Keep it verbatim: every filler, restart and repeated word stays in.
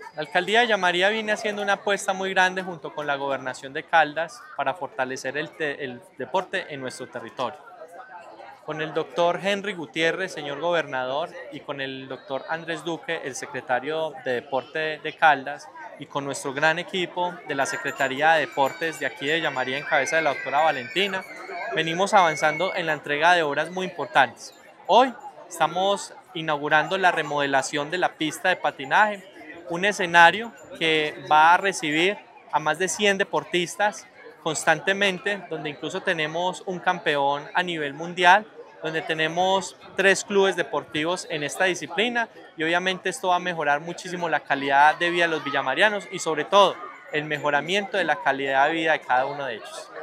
La alcaldía de Villa María viene haciendo una apuesta muy grande junto con la gobernación de Caldas para fortalecer el, te- el deporte en nuestro territorio. Con el doctor Henry Gutiérrez, señor gobernador, y con el doctor Andrés Duque, el secretario de Deporte de Caldas, y con nuestro gran equipo de la Secretaría de Deportes de aquí de Villa María en cabeza de la doctora Valentina, venimos avanzando en la entrega de obras muy importantes. Hoy estamos inaugurando la remodelación de la pista de patinaje, un escenario que va a recibir a más de cien deportistas constantemente, donde incluso tenemos un campeón a nivel mundial, donde tenemos tres clubes deportivos en esta disciplina y obviamente esto va a mejorar muchísimo la calidad de vida de los villamarianos y sobre todo el mejoramiento de la calidad de vida de cada uno de ellos.